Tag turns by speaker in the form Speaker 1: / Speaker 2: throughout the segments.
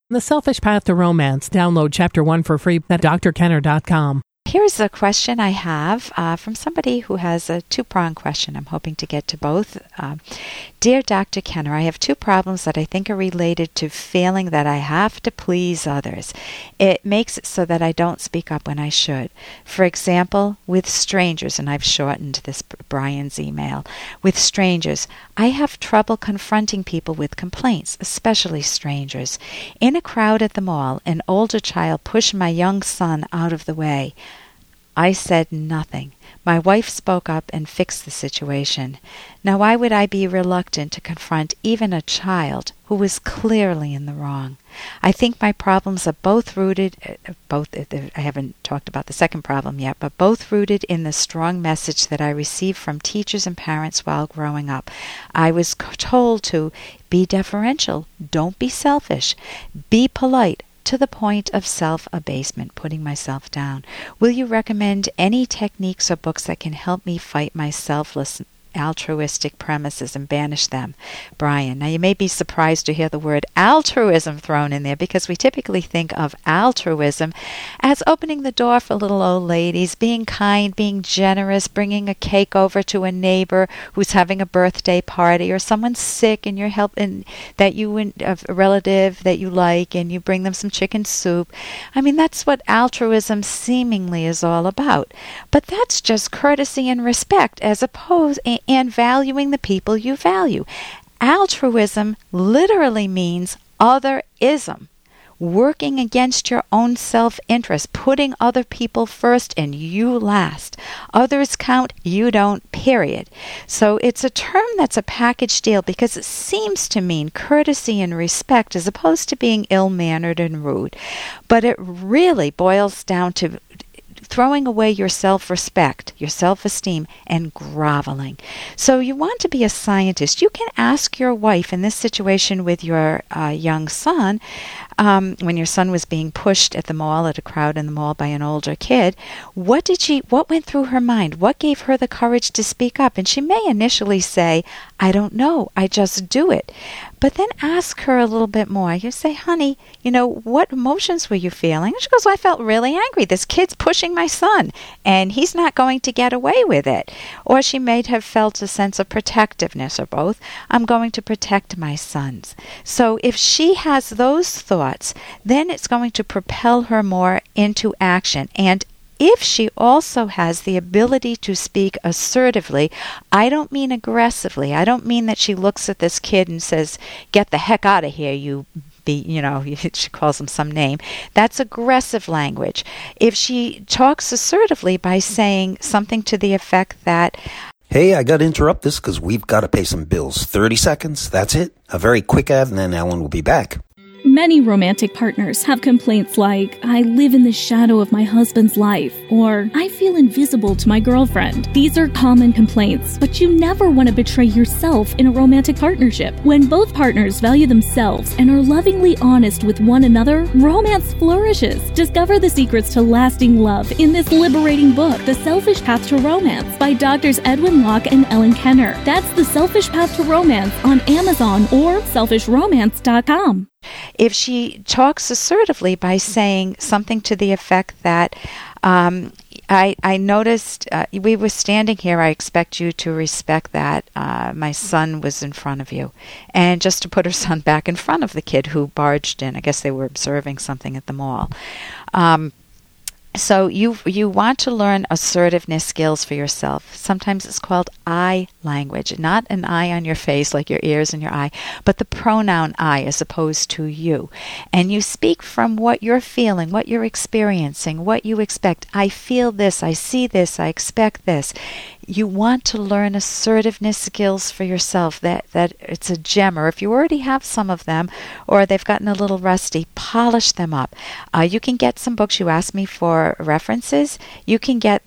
Speaker 1: The Selfish Path to Romance. Download Chapter 1 for free at drkenner.com.
Speaker 2: Here's a question I have from somebody who has a two-pronged question. I'm hoping to get to both. Dear Dr. Kenner, I have two problems that I think are related to feeling that I have to please others. It makes it so that I don't speak up when I should. For example, with strangers, and I've shortened this Brian's email. With strangers, I have trouble confronting people with complaints, especially strangers. In a crowd at the mall, an older child pushed my young son out of the way. I said nothing. My wife spoke up and fixed the situation. Now, why would I be reluctant to confront even a child who was clearly in the wrong? I think my problems are both rooted, I haven't talked about the second problem yet, but both rooted in the strong message that I received from teachers and parents while growing up. I was told to be deferential, don't be selfish, be polite, to the point of self-abasement, putting myself down. Will you recommend any techniques or books that can help me fight my selfless, altruistic premises and banish them? Brian. Now, you may be surprised to hear the word altruism thrown in there because we typically think of altruism as opening the door for little old ladies, being kind, being generous, bringing a cake over to a neighbor who's having a birthday party, or someone's sick and you're helping a relative that you like, and you bring them some chicken soup. I mean, that's what altruism seemingly is all about. But that's just courtesy and respect as opposed and valuing the people you value. Altruism literally means otherism, working against your own self-interest, putting other people first and you last. Others count, you don't, period. So it's a term that's a package deal because it seems to mean courtesy and respect as opposed to being ill-mannered and rude. But it really boils down to throwing away your self-respect, your self-esteem, and groveling. So you want to be a scientist. You can ask your wife in this situation with your young son, when your son was being pushed at the mall, at a crowd in the mall by an older kid, what went through her mind? What gave her the courage to speak up? And she may initially say, I don't know, I just do it. But then ask her a little bit more. You say, honey, what emotions were you feeling? And she goes, well, I felt really angry. This kid's pushing my son, and he's not going to get away with it. Or she may have felt a sense of protectiveness, or both. I'm going to protect my sons. So if she has those thoughts, then it's going to propel her more into action. And if she also has the ability to speak assertively, I don't mean aggressively. I don't mean that she looks at this kid and says, get the heck out of here, she calls him some name. That's aggressive language. If she talks assertively by saying something to the effect that,
Speaker 3: hey, I got to interrupt this because we've got to pay some bills. 30 seconds, that's it. A very quick ad, and then Ellen will be back.
Speaker 4: Many romantic partners have complaints like, I live in the shadow of my husband's life, or I feel invisible to my girlfriend. These are common complaints, but you never want to betray yourself in a romantic partnership. When both partners value themselves and are lovingly honest with one another, romance flourishes. Discover the secrets to lasting love in this liberating book, The Selfish Path to Romance, by Drs. Edwin Locke and Ellen Kenner. That's The Selfish Path to Romance on Amazon or selfishromance.com.
Speaker 2: If she talks assertively by saying something to the effect that, I noticed we were standing here, I expect you to respect that my son was in front of you. And just to put her son back in front of the kid who barged in. I guess they were observing something at the mall. So you want to learn assertiveness skills for yourself. Sometimes it's called I language, not an eye on your face like your ears and your eye, but the pronoun I as opposed to you. And you speak from what you're feeling, what you're experiencing, what you expect. I feel this, I see this, I expect this. You want to learn assertiveness skills for yourself. That it's a gem, or if you already have some of them, or they've gotten a little rusty, polish them up. You can get some books. You asked me for references. You can get the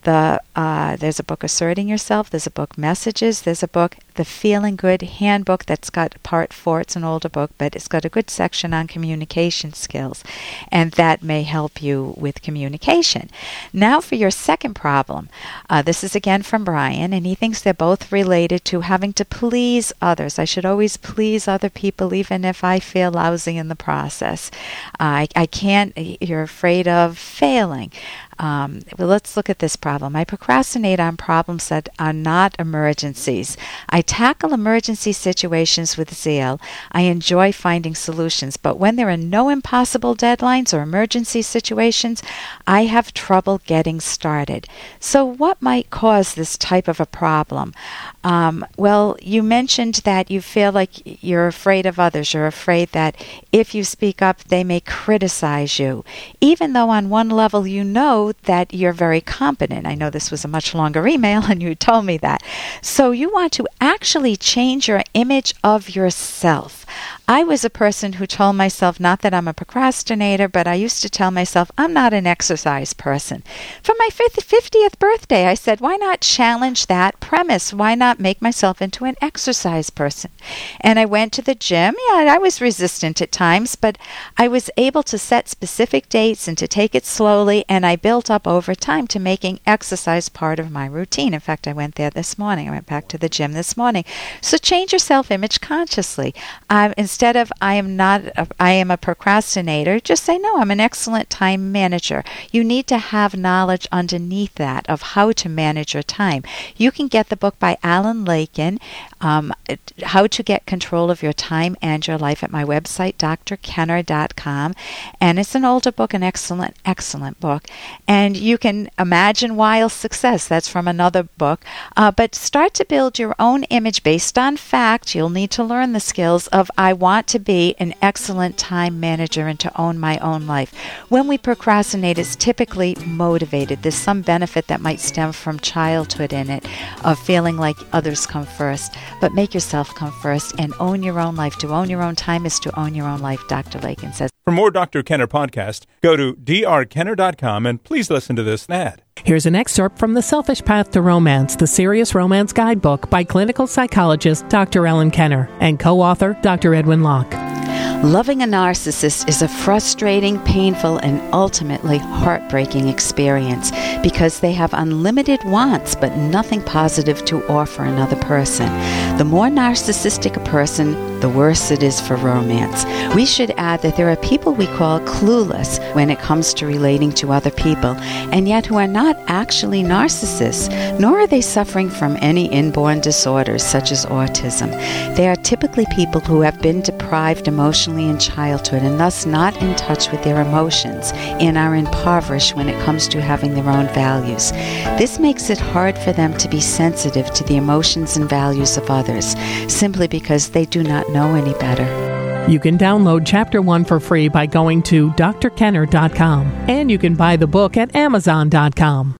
Speaker 2: There's a book, Asserting Yourself. There's a book, Messages. There's a book, The Feeling Good Handbook, that's got part 4. It's an older book, but it's got a good section on communication skills, and that may help you with communication. Now for your second problem. This is again from Brian, and he thinks they're both related to having to please others. I should always please other people, even if I feel lousy in the process. I can't. You're afraid of failing. Well, let's look at this problem. I procrastinate on problems that are not emergencies. I tackle emergency situations with zeal. I enjoy finding solutions, but when there are no impossible deadlines or emergency situations, I have trouble getting started. So what might cause this type of a problem? Well, you mentioned that you feel like you're afraid of others. You're afraid that if you speak up, they may criticize you, even though on one level you know that you're very competent. I know this was a much longer email and you told me that. So you want to actually change your image of yourself. I was a person who told myself, not that I'm a procrastinator, but I used to tell myself, I'm not an exercise person. For my 50th birthday, I said, why not challenge that premise? Why not make myself into an exercise person? And I went to the gym. Yeah, I was resistant at times, but I was able to set specific dates and to take it slowly, and I built up over time to making exercise part of my routine. In fact, I went there this morning. I went back to the gym this morning. So change your self-image consciously. Instead of I am a procrastinator, just say, no, I'm an excellent time manager. You need to have knowledge underneath that of how to manage your time. You can get the book by Alan Lakin, How to Get Control of Your Time and Your Life, at my website, drkenner.com. And it's an older book, an excellent, excellent book. And you can imagine Wild Success. That's from another book. But start to build your own image based on fact. You'll need to learn the skills of I want to be an excellent time manager and to own my own life. When we procrastinate, it's typically motivated. There's some benefit that might stem from childhood in it, of feeling like others come first. But make yourself come first and own your own life. To own your own time is to own your own life, Dr. Lakin says.
Speaker 5: For more Dr. Kenner podcast, go to drkenner.com and please listen to this ad.
Speaker 1: Here's an excerpt from The Selfish Path to Romance, the Serious Romance Guidebook by clinical psychologist Dr. Ellen Kenner and co-author Dr. Edwin Locke.
Speaker 2: Loving a narcissist is a frustrating, painful, and ultimately heartbreaking experience because they have unlimited wants but nothing positive to offer another person. The more narcissistic a person, the worse it is for romance. We should add that there are people we call clueless when it comes to relating to other people, and yet who are not actually narcissists, nor are they suffering from any inborn disorders such as autism. They are typically people who have been deprived emotionally in childhood and thus not in touch with their emotions and are impoverished when it comes to having their own values. This makes it hard for them to be sensitive to the emotions and values of others, simply because they do not know any better.
Speaker 1: You can download Chapter 1 for free by going to drkenner.com, and you can buy the book at amazon.com.